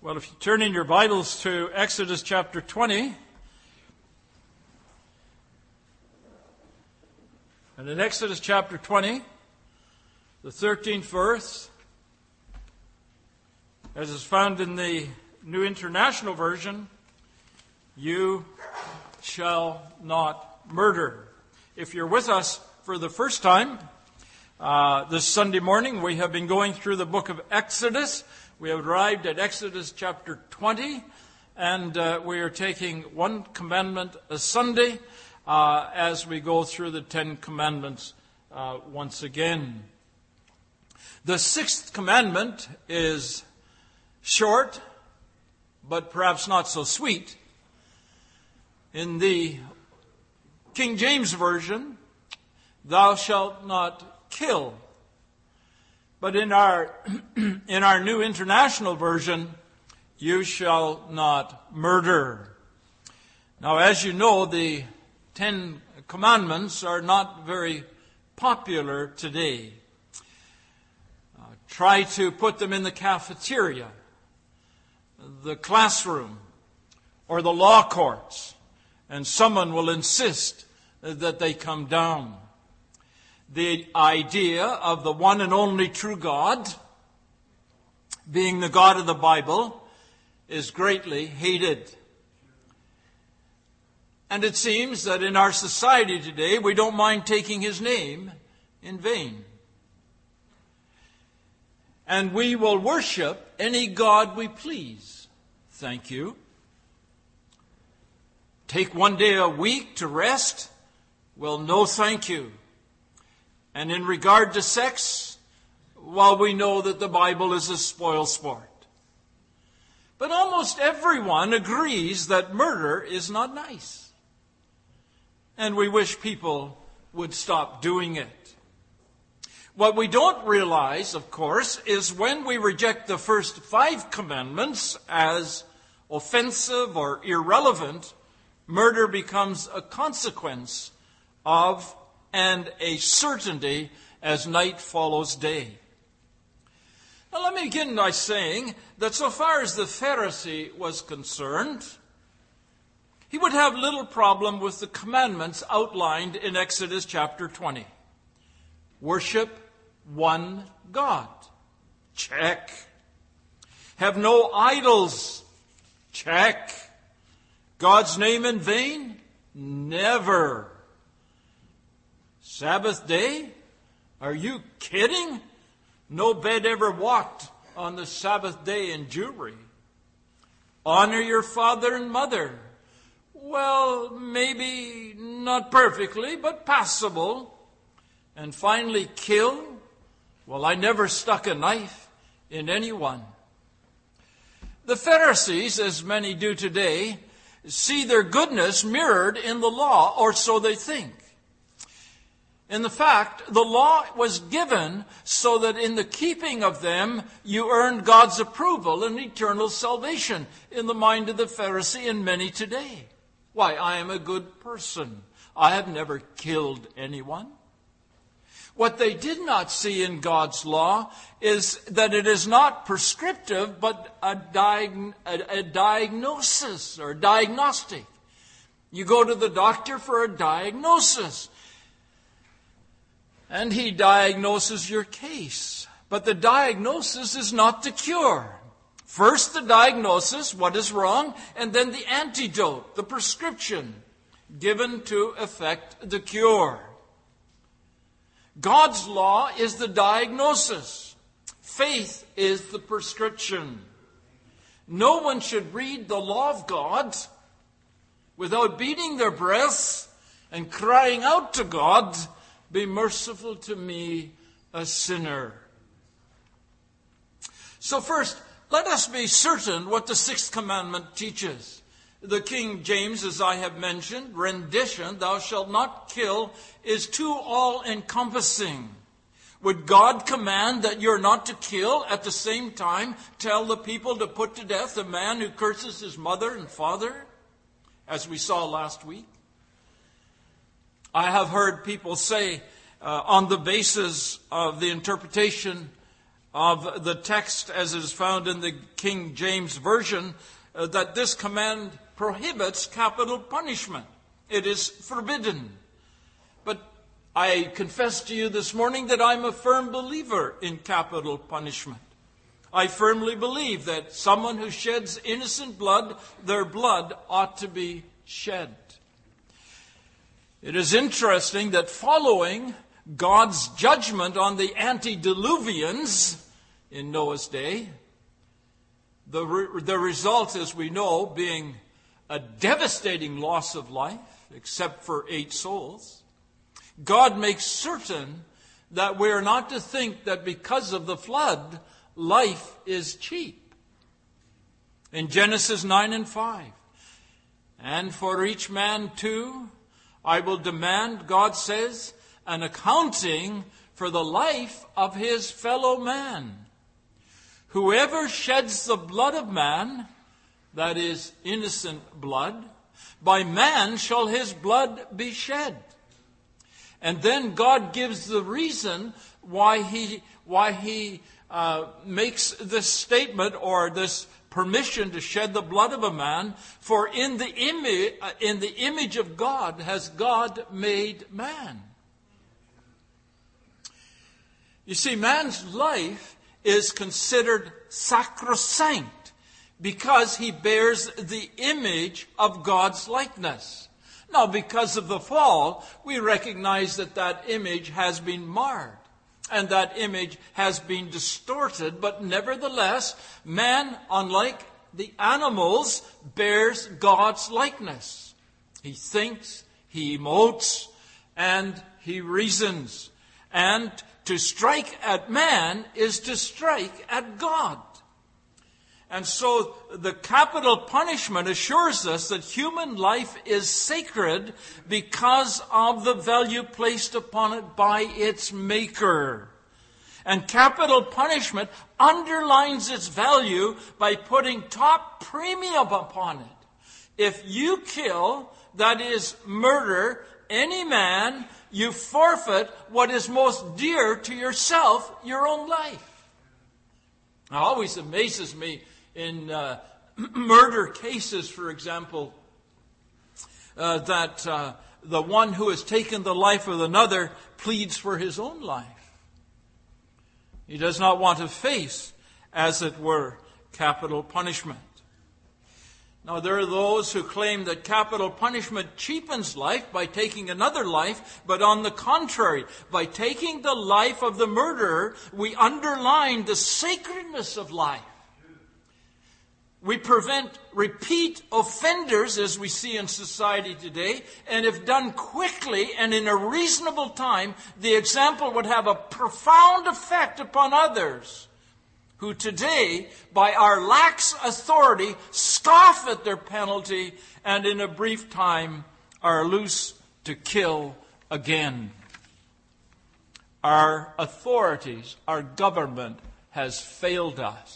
Well, if you turn in your Bibles to Exodus chapter 20, and in Exodus chapter 20, the 13th verse, as is found in the New International Version, you shall not murder. If you're with us for the first time, this Sunday morning, we have been going through the book of Exodus. We have arrived at Exodus chapter 20, and we are taking one commandment a Sunday as we go through the 10 commandments once again. The sixth commandment is short, but perhaps not so sweet. In the King James Version, thou shalt not kill. But in our New International Version, you shall not murder. Now, as you know, the 10 Commandments are not very popular today. Try to put them in the cafeteria, the classroom, or the law courts, and someone will insist that they come down. The idea of the one and only true God, being the God of the Bible, is greatly hated. And it seems that in our society today, we don't mind taking His name in vain. And we will worship any God we please. Thank you. Take one day a week to rest? Well, no thank you. And in regard to sex, well, we know that the Bible is a spoil sport. But almost everyone agrees that murder is not nice. And we wish people would stop doing it. What we don't realize, of course, is when we reject the first 5 commandments as offensive or irrelevant, murder becomes a consequence of and a certainty as night follows day. Now let me begin by saying that so far as the Pharisee was concerned, he would have little problem with the commandments outlined in Exodus chapter 20. Worship one God. Check. Have no idols. Check. God's name in vain? Never. Sabbath day? Are you kidding? No bed ever walked on the Sabbath day in Jewry. Honor your father and mother. Well, maybe not perfectly, but passable. And finally, kill? Well, I never stuck a knife in anyone. The Pharisees, as many do today, see their goodness mirrored in the law, or so they think. In the fact, the law was given so that in the keeping of them, you earned God's approval and eternal salvation in the mind of the Pharisee and many today. Why, I am a good person. I have never killed anyone. What they did not see in God's law is that it is not prescriptive, but a diagnosis or diagnostic. You go to the doctor for a diagnosis, and he diagnoses your case. But the diagnosis is not the cure. First the diagnosis, what is wrong, and then the antidote, the prescription, given to effect the cure. God's law is the diagnosis. Faith is the prescription. No one should read the law of God without beating their breasts and crying out to God, "Be merciful to me, a sinner." So first, let us be certain what the 6th commandment teaches. The King James, as I have mentioned, rendition, "Thou shalt not kill," is too all-encompassing. Would God command that you're not to kill, at the same time tell the people to put to death a man who curses his mother and father, as we saw last week? I have heard people say, on the basis of the interpretation of the text as is found in the King James Version that this command prohibits capital punishment. It is forbidden. But I confess to you this morning that I'm a firm believer in capital punishment. I firmly believe that someone who sheds innocent blood, their blood ought to be shed. It is interesting that following God's judgment on the antediluvians in Noah's day, the result, as we know, being a devastating loss of life, except for 8 souls, God makes certain that we are not to think that because of the flood, life is cheap. In Genesis 9 and 5, and for each man too, I will demand, God says, an accounting for the life of his fellow man. Whoever sheds the blood of man, that is innocent blood, by man shall his blood be shed. And then God gives the reason why he makes this statement or this permission to shed the blood of a man. For in the image of God has God made man. You see, man's life is considered sacrosanct because he bears the image of God's likeness. Now, because of the fall, we recognize that that image has been marred and that image has been distorted, but nevertheless, man, unlike the animals, bears God's likeness. He thinks, he emotes, and he reasons. And to strike at man is to strike at God. And so the capital punishment assures us that human life is sacred because of the value placed upon it by its maker. And capital punishment underlines its value by putting top premium upon it. If you kill, that is murder, any man, you forfeit what is most dear to yourself, your own life. It always amazes me in murder cases, for example, that the one who has taken the life of another pleads for his own life. He does not want to face, as it were, capital punishment. Now, there are those who claim that capital punishment cheapens life by taking another life, but on the contrary, by taking the life of the murderer, we underline the sacredness of life. We prevent repeat offenders, as we see in society today, and if done quickly and in a reasonable time, the example would have a profound effect upon others who today, by our lax authority, scoff at their penalty and in a brief time are loose to kill again. Our authorities, our government has failed us.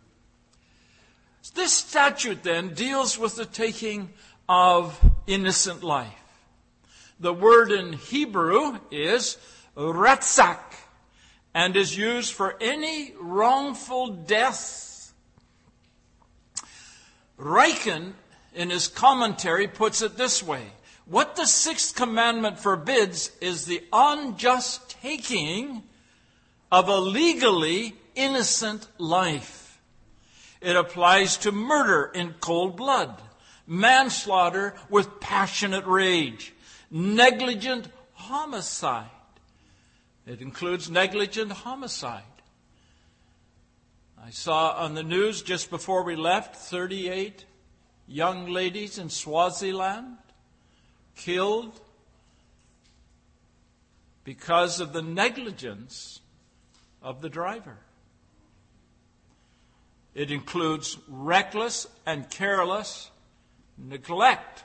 This statute then deals with the taking of innocent life. The word in Hebrew is ratzak and is used for any wrongful death. Reichen, in his commentary, puts it this way. What the sixth commandment forbids is the unjust taking of a legally innocent life. It applies to murder in cold blood, manslaughter with passionate rage, negligent homicide. It includes negligent homicide. I saw on the news just before we left 38 young ladies in Swaziland killed because of the negligence of the driver. It includes reckless and careless neglect.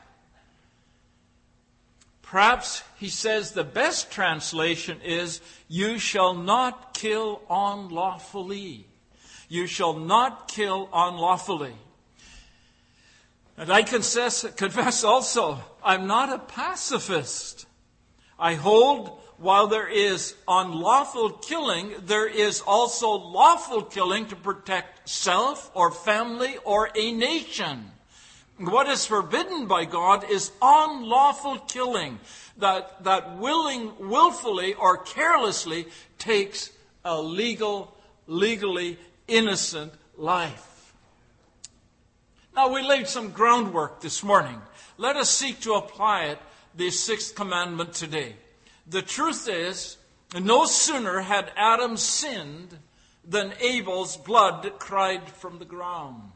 Perhaps, he says, the best translation is, you shall not kill unlawfully. You shall not kill unlawfully. And I confess also, I'm not a pacifist. I hold while there is unlawful killing, there is also lawful killing to protect self or family or a nation. What is forbidden by God is unlawful killing that willfully or carelessly takes a legally innocent life. Now, we laid some groundwork this morning. Let us seek to apply it, the sixth commandment, today. The truth is, no sooner had Adam sinned than Abel's blood cried from the ground.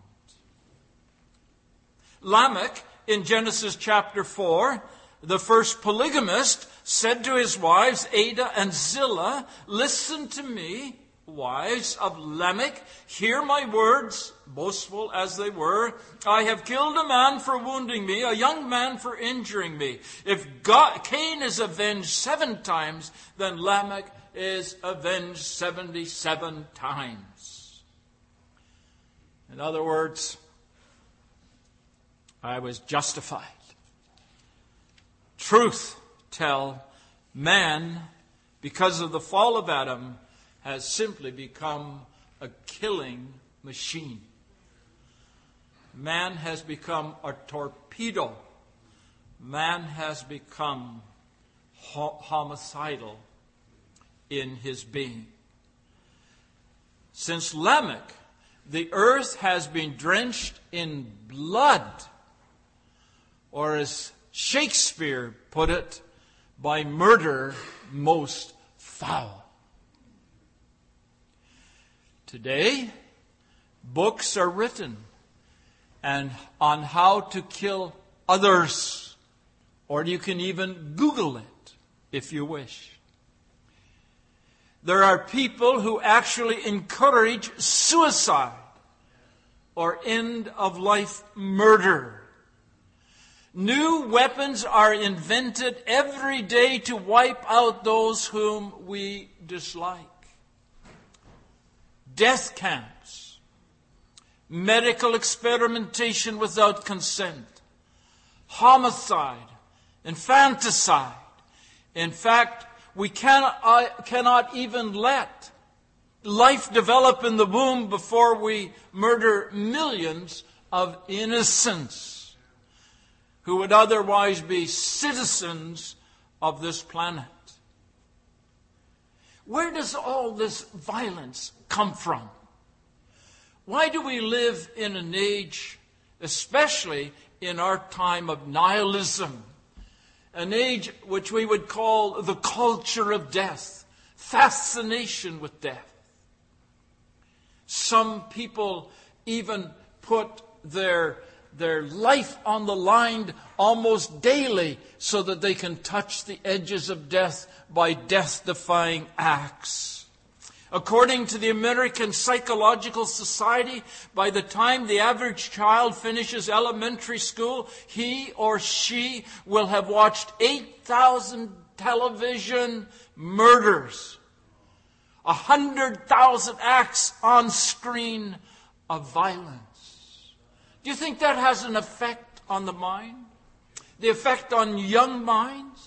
Lamech, in Genesis chapter 4, the first polygamist, said to his wives, Adah and Zillah, "Listen to me, wives of Lamech, hear my words, boastful as they were. I have killed a man for wounding me, a young man for injuring me. If Cain is avenged 7 times, then Lamech is avenged 77 times. In other words, I was justified. Truth tell, man, because of the fall of Adam, has simply become a killing machine. Man has become a torpedo. Man has become homicidal in his being. Since Lamech, the earth has been drenched in blood, or as Shakespeare put it, by murder most foul. Today, books are written and on how to kill others, or you can even Google it if you wish. There are people who actually encourage suicide or end-of-life murder. New weapons are invented every day to wipe out those whom we dislike. Death camps, medical experimentation without consent, homicide, infanticide. In fact, we cannot even let life develop in the womb before we murder millions of innocents who would otherwise be citizens of this planet. Where does all this violence come from? Why do we live in an age, especially in our time of nihilism, an age which we would call the culture of death, fascination with death? Some people even put their life on the line almost daily so that they can touch the edges of death by death-defying acts. According to the American Psychological Society, by the time the average child finishes elementary school, he or she will have watched 8,000 television murders, 100,000 acts on screen of violence. Do you think that has an effect on the mind? The effect on young minds?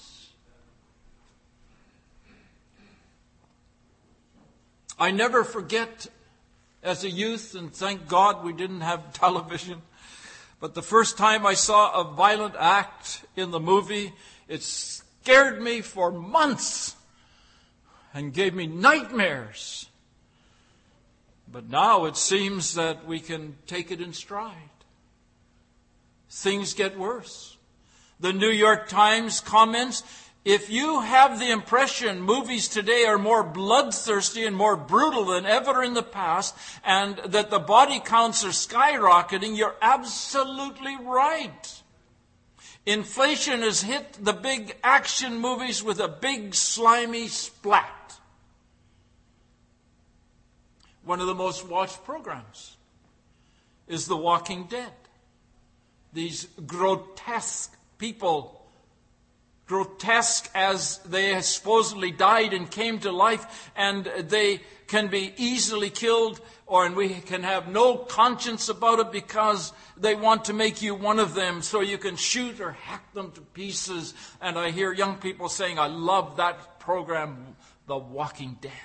I never forget as a youth, and thank God we didn't have television, but the first time I saw a violent act in the movie, it scared me for months and gave me nightmares. But now it seems that we can take it in stride. Things get worse. The New York Times comments, if you have the impression movies today are more bloodthirsty and more brutal than ever in the past, and that the body counts are skyrocketing, you're absolutely right. Inflation has hit the big action movies with a big slimy splat. One of the most watched programs is The Walking Dead. These grotesque people grotesque as they supposedly died and came to life, and they can be easily killed, and we can have no conscience about it because they want to make you one of them so you can shoot or hack them to pieces. And I hear young people saying, I love that program, The Walking Dead.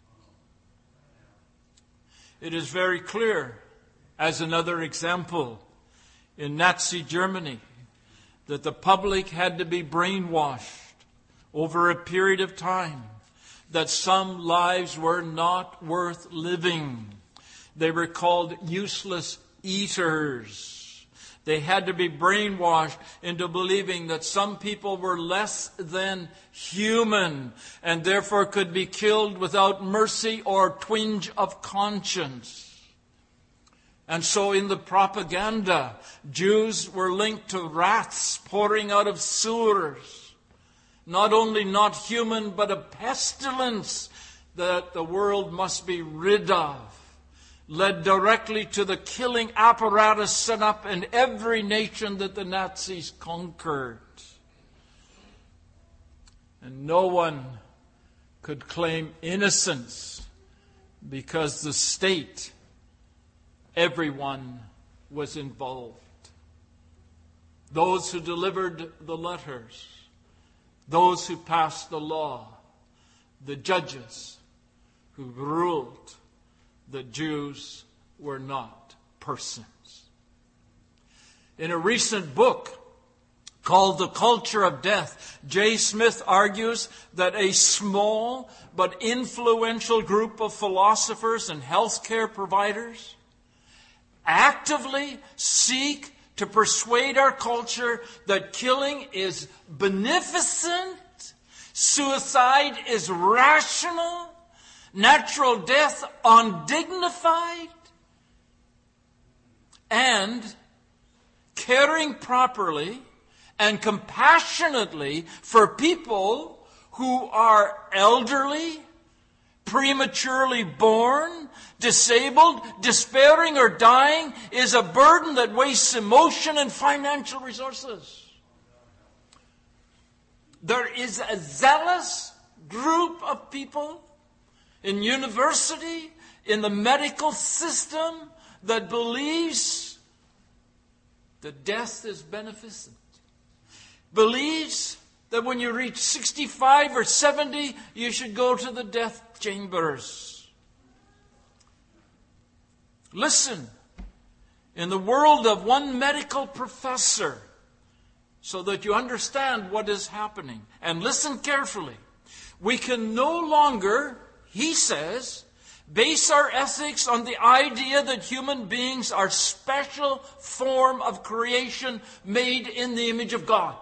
It is very clear, as another example, in Nazi Germany, that the public had to be brainwashed over a period of time, that some lives were not worth living. They were called useless eaters. They had to be brainwashed into believing that some people were less than human and therefore could be killed without mercy or twinge of conscience. And so in the propaganda, Jews were linked to rats pouring out of sewers. Not only not human, but a pestilence that the world must be rid of. Led directly to the killing apparatus set up in every nation that the Nazis conquered. And no one could claim innocence because the state, everyone was involved. Those who delivered the letters, those who passed the law, the judges who ruled that Jews were not persons. In a recent book called The Culture of Death, J. Smith argues that a small but influential group of philosophers and healthcare providers actively seek to persuade our culture that killing is beneficent, suicide is rational, natural death undignified, and caring properly and compassionately for people who are elderly, prematurely born, disabled, despairing, or dying is a burden that wastes emotion and financial resources. There is a zealous group of people in university, in the medical system, that believes that death is beneficent. Believes that when you reach 65 or 70, you should go to the death chambers. Listen, in the world of one medical professor, so that you understand what is happening, and listen carefully, we can no longer, he says, base our ethics on the idea that human beings are special form of creation made in the image of God,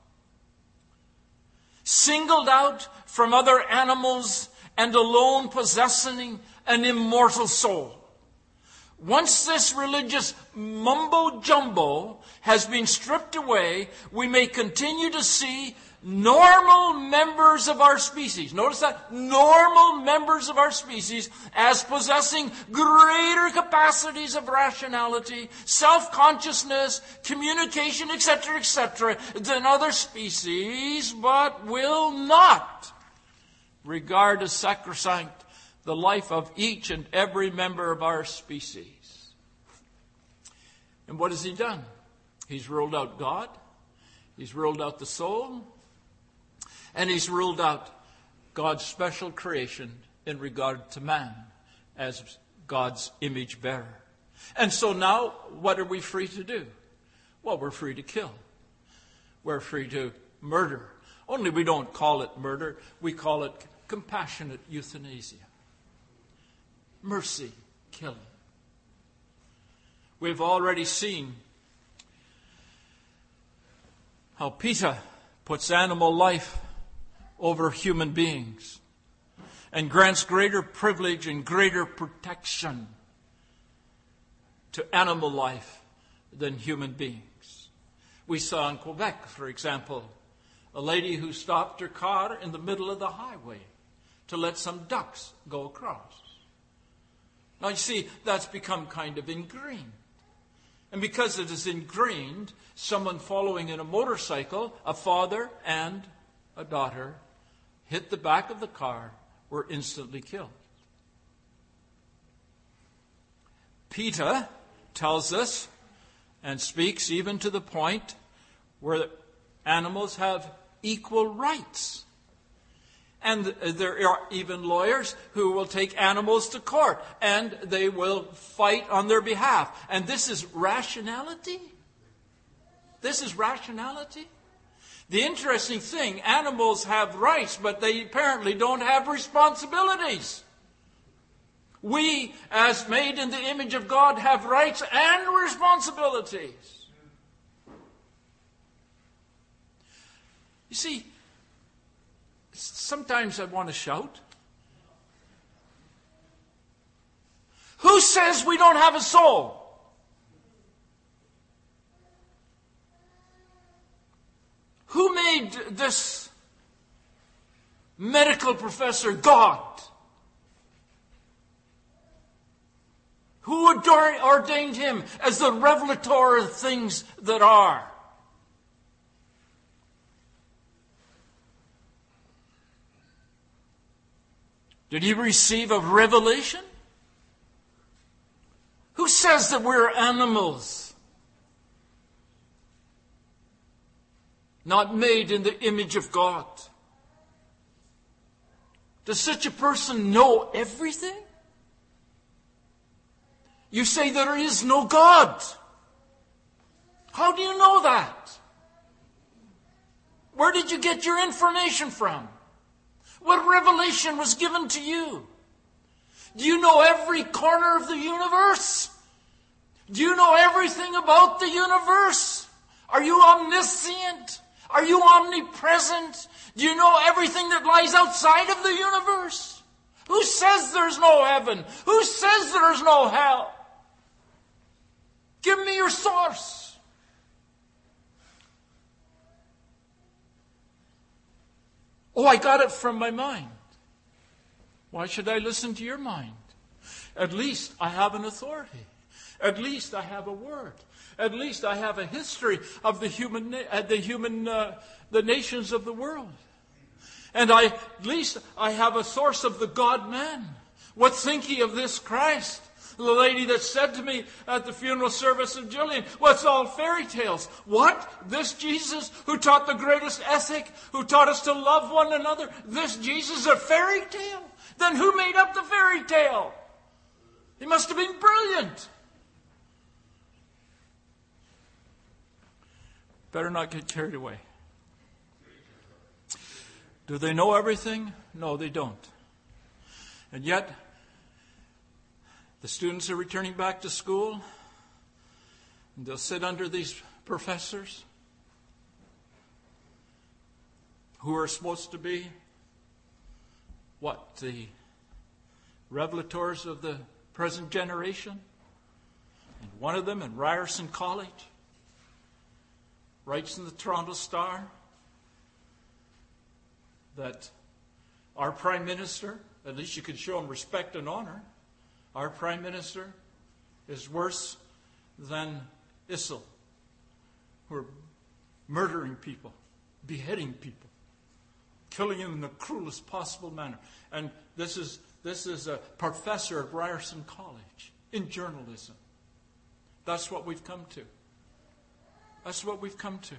singled out from other animals and alone possessing an immortal soul. Once this religious mumbo-jumbo has been stripped away, we may continue to see normal members of our species, notice that, normal members of our species as possessing greater capacities of rationality, self-consciousness, communication, etc., than other species, but will not regard as sacrosanct the life of each and every member of our species. And what has he done? He's ruled out God, he's ruled out the soul, and he's ruled out God's special creation in regard to man as God's image bearer. And so now, what are we free to do? Well, we're free to kill. We're free to murder. Only we don't call it murder. We call it compassionate euthanasia. Mercy killing. We've already seen how PETA puts animal life over human beings and grants greater privilege and greater protection to animal life than human beings. We saw in Quebec, for example, a lady who stopped her car in the middle of the highway to let some ducks go across. Now you see, that's become kind of ingrained. And because it is ingrained, someone following in a motorcycle, a father and a daughter, hit the back of the car, were instantly killed. PETA tells us and speaks even to the point where animals have equal rights. And there are even lawyers who will take animals to court and they will fight on their behalf. And this is rationality? This is rationality? The interesting thing, animals have rights, but they apparently don't have responsibilities. We, as made in the image of God, have rights and responsibilities. You see, sometimes I want to shout. Who says we don't have a soul? Who made this medical professor God? Who ordained him as the revelator of things that are? Did he receive a revelation? Who says that we're animals? Not made in the image of God. Does such a person know everything? You say there is no God. How do you know that? Where did you get your information from? What revelation was given to you? Do you know every corner of the universe? Do you know everything about the universe? Are you omniscient? Are you omnipresent? Do you know everything that lies outside of the universe? Who says there's no heaven? Who says there's no hell? Give me your source. Oh, I got it from my mind. Why should I listen to your mind? At least I have an authority. At least I have a word. At least I have a history of the nations of the world. And at least I have a source of the God-man. What think ye of this Christ? The lady that said to me at the funeral service of Julian, what's all fairy tales? What? This Jesus who taught the greatest ethic, who taught us to love one another, this Jesus is a fairy tale? Then who made up the fairy tale? He must have been brilliant. Better not get carried away. Do they know everything? No, they don't. And yet, the students are returning back to school, and they'll sit under these professors who are supposed to be, the revelators of the present generation. And one of them in Ryerson College writes in the Toronto Star that our Prime Minister, at least you could show him respect and honor, our Prime Minister is worse than ISIL, who are murdering people, beheading people, killing them in the cruelest possible manner. And this is a professor at Ryerson College in journalism. That's what we've come to. That's what we've come to.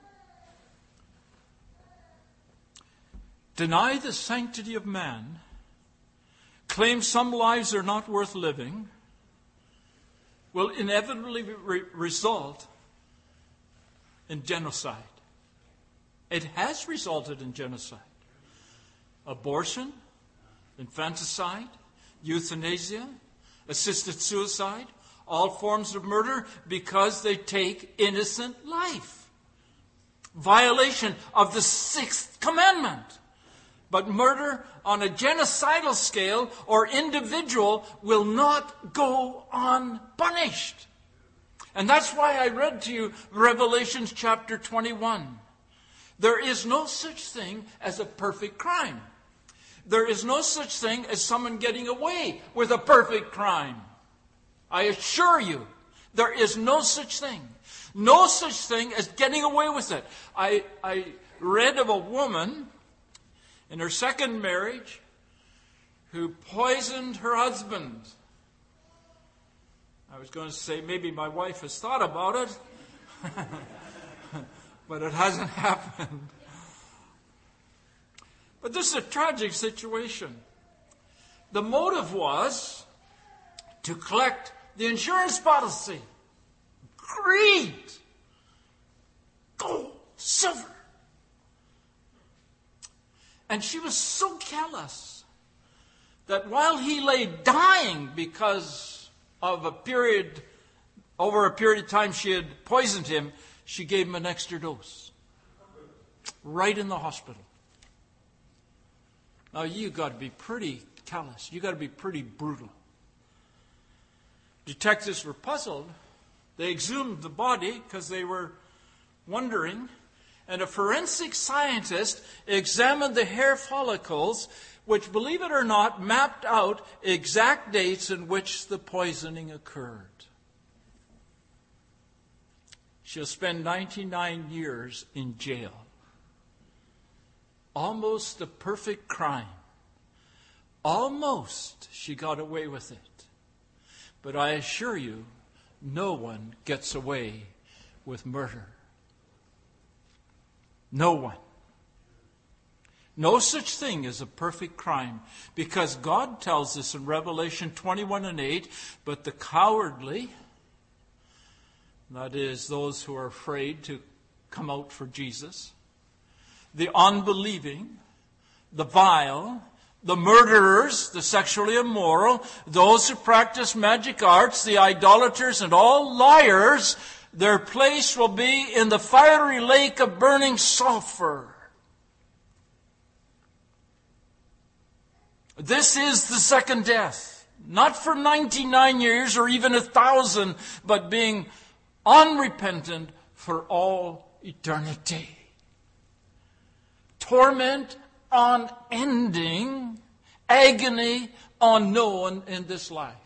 Deny the sanctity of man, claim some lives are not worth living, will inevitably result in genocide. It has resulted in genocide. Abortion, infanticide, euthanasia, assisted suicide, all forms of murder because they take innocent life. Violation of the 6th commandment. But murder on a genocidal scale or individual will not go unpunished. And that's why I read to you Revelation chapter 21. There is no such thing as a perfect crime. There is no such thing as someone getting away with a perfect crime. I assure you, there is no such thing. No such thing as getting away with it. I read of a woman in her second marriage who poisoned her husband. I was going to say maybe my wife has thought about it, but it hasn't happened. But this is a tragic situation. The motive was to collect the insurance policy. Greed. Gold, silver. And she was so callous that while he lay dying because of over a period of time she had poisoned him, she gave him an extra dose. Right in the hospital. Now you got to be pretty callous. You got to be pretty brutal. Detectives were puzzled. They exhumed the body because they were wondering. And a forensic scientist examined the hair follicles, which, believe it or not, mapped out exact dates in which the poisoning occurred. She'll spend 99 years in jail. Almost a perfect crime. Almost she got away with it. But I assure you, no one gets away with murder. No one. No such thing as a perfect crime, because God tells us in Revelation 21:8, but the cowardly, that is, those who are afraid to come out for Jesus, the unbelieving, the vile, the murderers, the sexually immoral, those who practice magic arts, the idolaters, and all liars, their place will be in the fiery lake of burning sulfur. This is the second death. Not for 99 years or even 1,000, but being unrepentant for all eternity. Torment unending, agony unknown in this life.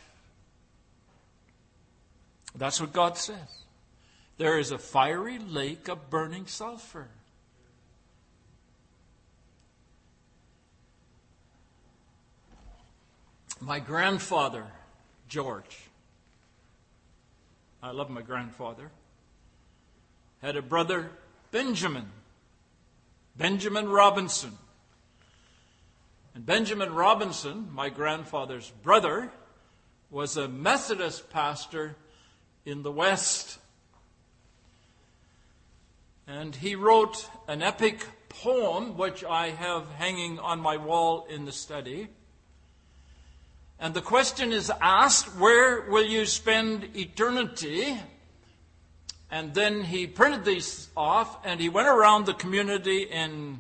That's what God says. There is a fiery lake of burning sulfur. My grandfather, George, I love my grandfather, had a brother, Benjamin Robinson. And Benjamin Robinson, my grandfather's brother, was a Methodist pastor in the West. And he wrote an epic poem, which I have hanging on my wall in the study. And the question is asked, where will you spend eternity? And then he printed these off, and he went around the community in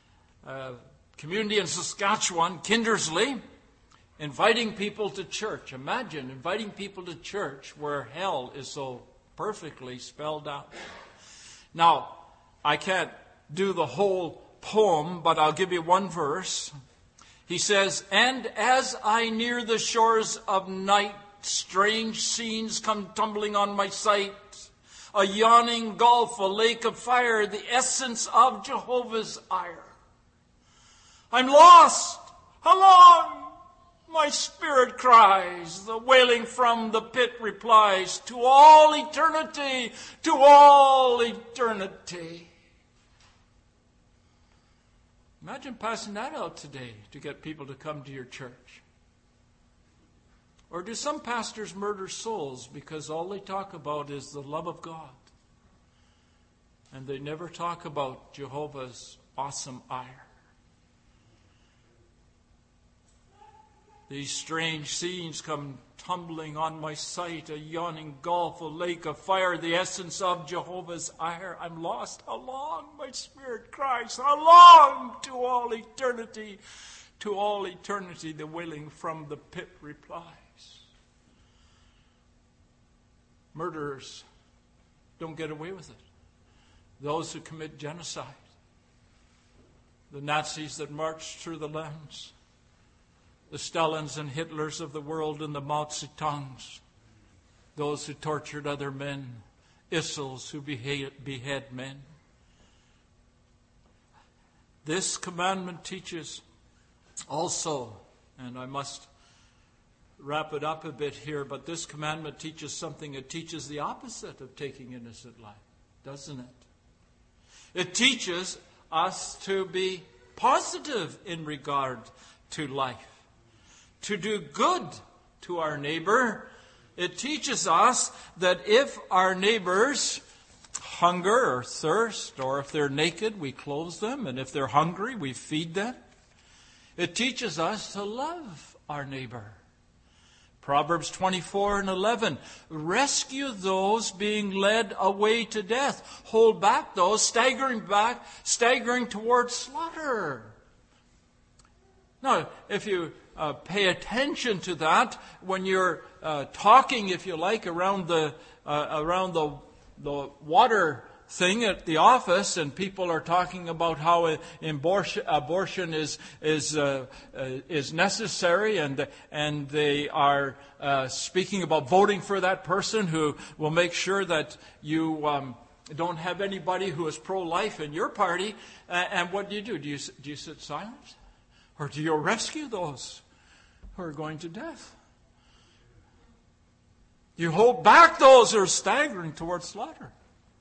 Saskatchewan, Kindersley, inviting people to church. Imagine inviting people to church where hell is so perfectly spelled out. Now, I can't do the whole poem, but I'll give you one verse. He says, "And as I near the shores of night, strange scenes come tumbling on my sight. A yawning gulf, a lake of fire, the essence of Jehovah's ire. I'm lost! How long? My spirit cries. The wailing from the pit replies, to all eternity, to all eternity." Imagine passing that out today to get people to come to your church. Or do some pastors murder souls because all they talk about is the love of God? And they never talk about Jehovah's awesome ire. These strange scenes come tumbling on my sight, a yawning gulf, a lake of fire, the essence of Jehovah's ire. I'm lost. How long? My spirit cries. How long? To all eternity. To all eternity, the wailing from the pit replies. Murderers don't get away with it. Those who commit genocide. The Nazis that marched through the lands. The Stalins and Hitlers of the world and the Mao Zedongs. Those who tortured other men. Issels who behead men. This commandment teaches also, and I must wrap it up a bit here, but this commandment teaches something. It teaches the opposite of taking innocent life, doesn't it? It teaches us to be positive in regard to life, to do good to our neighbor. It teaches us that if our neighbors hunger or thirst, or if they're naked, we clothe them, and if they're hungry, we feed them. It teaches us to love our neighbor. Proverbs 24:11, rescue those being led away to death. Hold back those staggering towards slaughter. Now, if you pay attention to that, when you're talking, if you like, around the water thing at the office, and people are talking about how abortion is necessary, and they are speaking about voting for that person who will make sure that you don't have anybody who is pro-life in your party. And what do? Do you sit silent, or do you rescue those who are going to death? You hold back those who are staggering towards slaughter.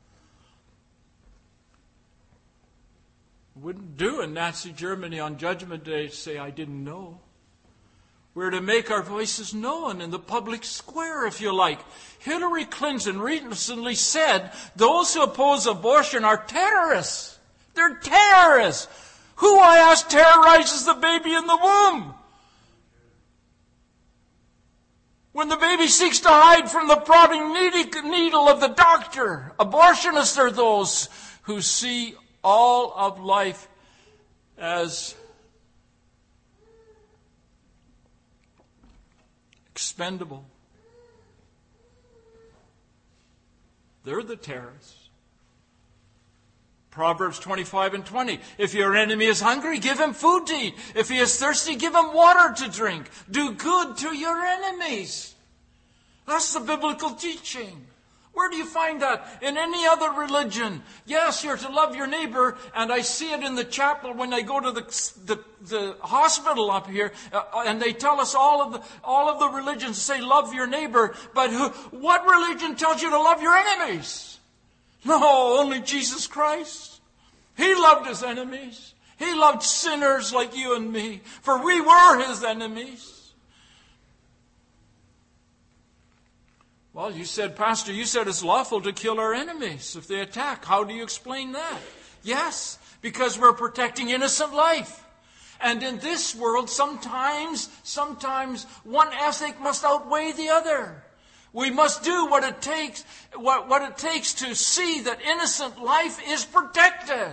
Wouldn't do in Nazi Germany on Judgment Day to say, I didn't know. We're to make our voices known in the public square, if you like. Hillary Clinton recently said those who oppose abortion are terrorists. They're terrorists. Who, I ask, terrorizes the baby in the womb? When the baby seeks to hide from the prodding needle of the doctor, abortionists are those who see all of life as expendable. They're the terrorists. Proverbs 25:20. If your enemy is hungry, give him food to eat. If he is thirsty, give him water to drink. Do good to your enemies. That's the biblical teaching. Where do you find that? In any other religion. Yes, you're to love your neighbor, and I see it in the chapel when I go to the hospital up here, and they tell us all of the religions say love your neighbor, but what religion tells you to love your enemies? No, only Jesus Christ. He loved his enemies. He loved sinners like you and me, for we were his enemies. Well, you said, Pastor, you said it's lawful to kill our enemies if they attack. How do you explain that? Yes, because we're protecting innocent life. And in this world, sometimes one ethic must outweigh the other. We must do what it takes to see that innocent life is protected.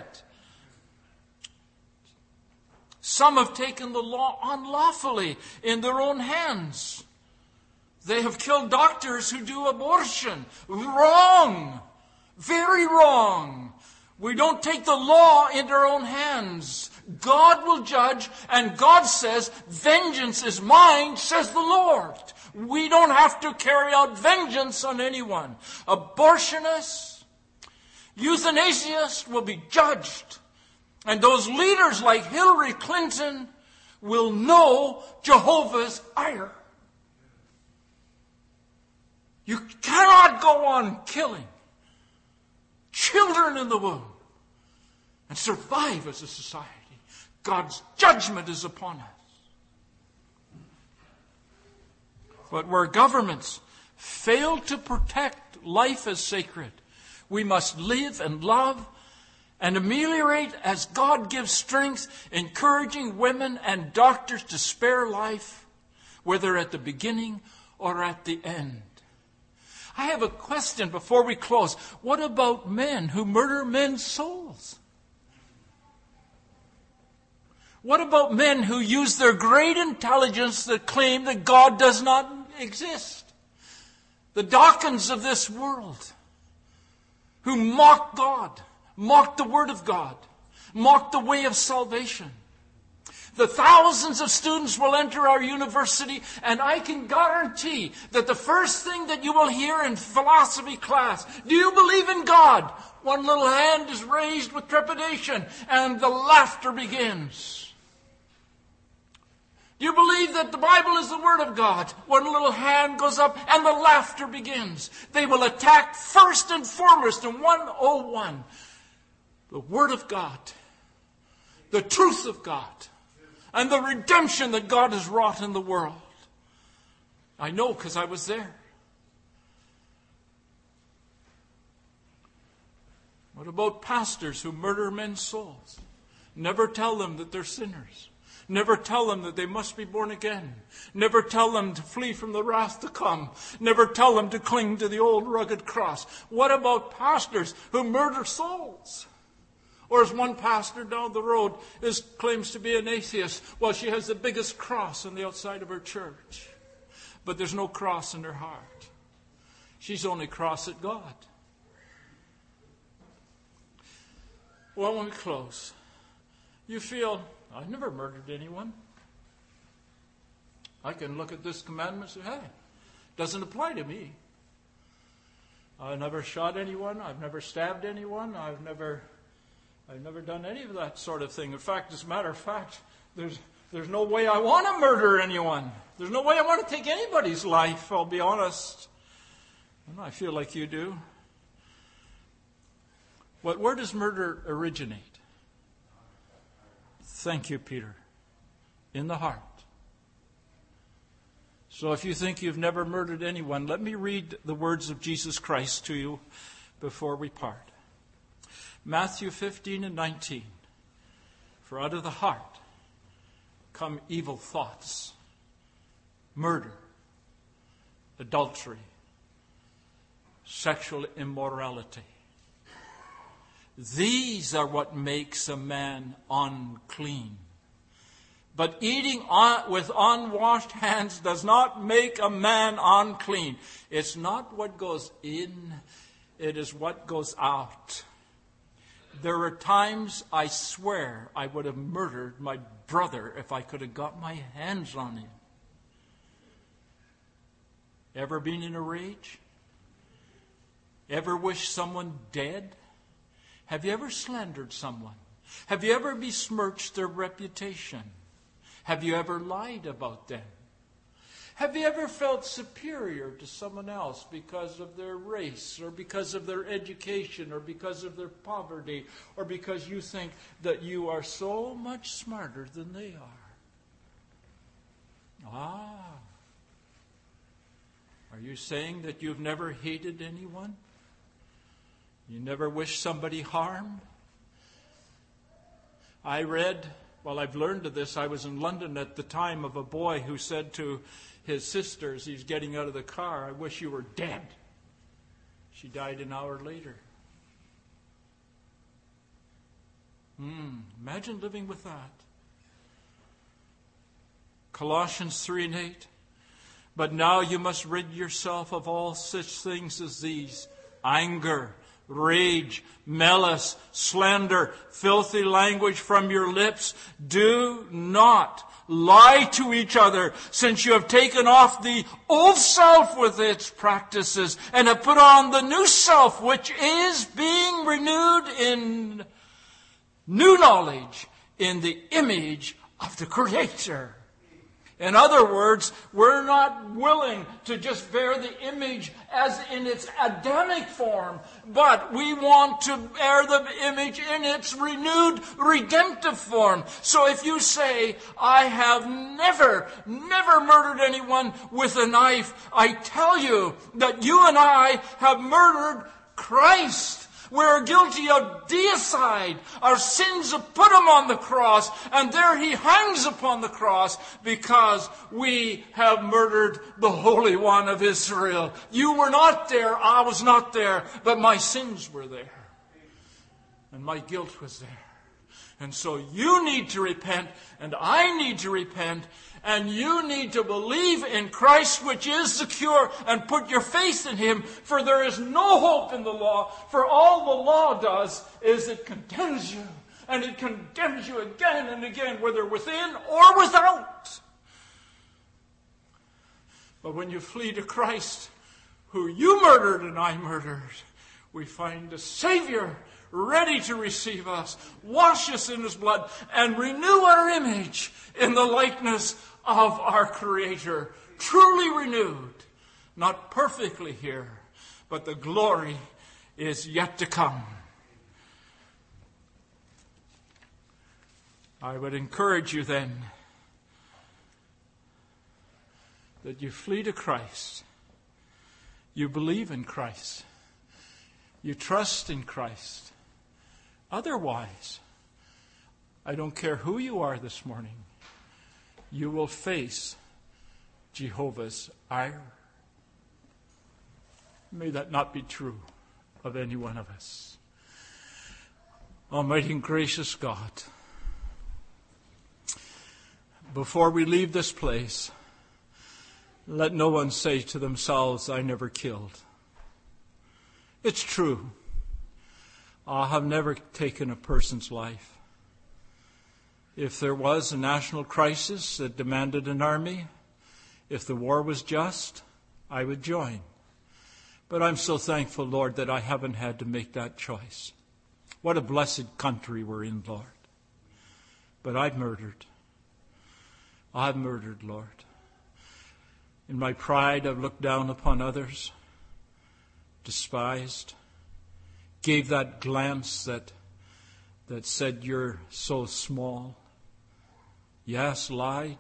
Some have taken the law unlawfully in their own hands. They have killed doctors who do abortion. Wrong. Very wrong. We don't take the law into our own hands. God will judge, and God says, vengeance is mine, says the Lord. We don't have to carry out vengeance on anyone. Abortionists, euthanasiasts will be judged. And those leaders like Hillary Clinton will know Jehovah's ire. You cannot go on killing children in the womb and survive as a society. God's judgment is upon us. But where governments fail to protect life as sacred, we must live and love and ameliorate as God gives strength, encouraging women and doctors to spare life, whether at the beginning or at the end. I have a question before we close. What about men who murder men's souls? What about men who use their great intelligence to claim that God does not exist? The Dawkins of this world, who mock God, mock the Word of God, mock the way of salvation. The thousands of students will enter our university, and I can guarantee that the first thing that you will hear in philosophy class, do you believe in God? One little hand is raised with trepidation, and the laughter begins. Do you believe that the Bible is the Word of God? One little hand goes up and the laughter begins. They will attack first and foremost in 101 the Word of God, the truth of God, and the redemption that God has wrought in the world. I know because I was there. What about pastors who murder men's souls? Never tell them that they're sinners. Never tell them that they must be born again. Never tell them to flee from the wrath to come. Never tell them to cling to the old rugged cross. What about pastors who murder souls? Or as one pastor down the road claims to be an atheist. Well, she has the biggest cross on the outside of her church. But there's no cross in her heart. She's only cross at God. Well, when we close, you feel, I've never murdered anyone. I can look at this commandment and say, hey, it doesn't apply to me. I've never shot anyone. I've never stabbed anyone. I've never done any of that sort of thing. In fact, as a matter of fact, there's no way I want to murder anyone. There's no way I want to take anybody's life, I'll be honest. And I feel like you do. Where does murder originate? Thank you, Peter. In the heart. So if you think you've never murdered anyone, let me read the words of Jesus Christ to you before we part. Matthew 15:19. For out of the heart come evil thoughts, murder, adultery, sexual immorality. These are what makes a man unclean. But eating with unwashed hands does not make a man unclean. It's not what goes in, it is what goes out. There are times I swear I would have murdered my brother if I could have got my hands on him. Ever been in a rage? Ever wished someone dead? Have you ever slandered someone? Have you ever besmirched their reputation? Have you ever lied about them? Have you ever felt superior to someone else because of their race or because of their education or because of their poverty or because you think that you are so much smarter than they are? Are you saying that you've never hated anyone? You never wish somebody harm? I've learned of this. I was in London at the time of a boy who said to his sisters, he's getting out of the car, I wish you were dead. She died an hour later. Imagine living with that. Colossians 3:8. But now you must rid yourself of all such things as these: anger, rage, malice, slander, filthy language from your lips. Do not lie to each other, since you have taken off the old self with its practices and have put on the new self, which is being renewed in new knowledge in the image of the Creator. In other words, we're not willing to just bear the image as in its Adamic form, but we want to bear the image in its renewed, redemptive form. So if you say, I have never murdered anyone with a knife, I tell you that you and I have murdered Christ. We're guilty of deicide. Our sins have put him on the cross, and there he hangs upon the cross because we have murdered the Holy One of Israel. You were not there, I was not there, but my sins were there. And my guilt was there. And so you need to repent, and I need to repent, and you need to believe in Christ, which is the cure, and put your faith in him, for there is no hope in the law. For all the law does is it condemns you. and it condemns you again and again, whether within or without. But when you flee to Christ, who you murdered and I murdered, we find a Savior ready to receive us, wash us in his blood, and renew our image in the likeness of our Creator. Truly renewed, not perfectly here, but the glory is yet to come. I would encourage you then that you flee to Christ. You believe in Christ. You trust in Christ. Otherwise, I don't care who you are this morning, you will face Jehovah's ire. May that not be true of any one of us. Almighty and gracious God, before we leave this place, let no one say to themselves, I never killed. It's true. I have never taken a person's life. If there was a national crisis that demanded an army, if the war was just, I would join. But I'm so thankful, Lord, that I haven't had to make that choice. What a blessed country we're in, Lord. But I've murdered. I've murdered, Lord. In my pride, I've looked down upon others, despised, gave that glance that said, you're so small. Yes, lied.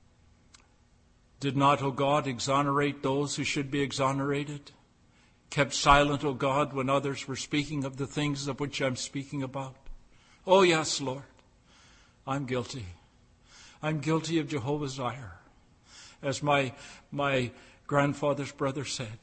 Did not, O God, exonerate those who should be exonerated. Kept silent, O God, when others were speaking of the things of which I'm speaking about. Oh, yes, Lord, I'm guilty. I'm guilty of Jehovah's ire. As my grandfather's brother said.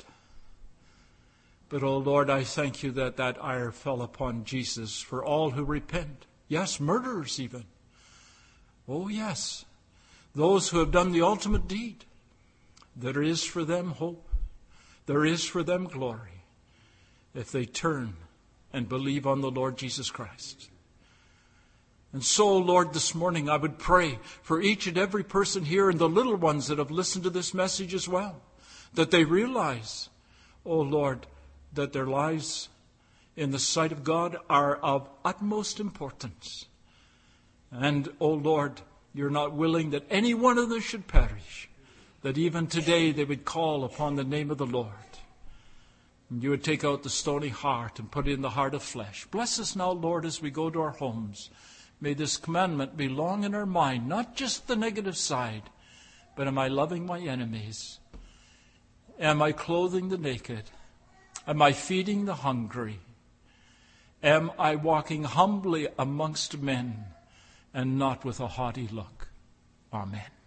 But, oh Lord, I thank you that that ire fell upon Jesus for all who repent. Yes, murderers even. Oh, yes. Those who have done the ultimate deed. There is for them hope. There is for them glory if they turn and believe on the Lord Jesus Christ. And so, Lord, this morning I would pray for each and every person here and the little ones that have listened to this message as well, that they realize, oh Lord, that their lives in the sight of God are of utmost importance. And, oh Lord, you're not willing that any one of them should perish, that even today they would call upon the name of the Lord. And you would take out the stony heart and put in the heart of flesh. Bless us now, Lord, as we go to our homes. May this commandment be long in our mind, not just the negative side, but am I loving my enemies? Am I clothing the naked? Am I feeding the hungry? Am I walking humbly amongst men and not with a haughty look? Amen.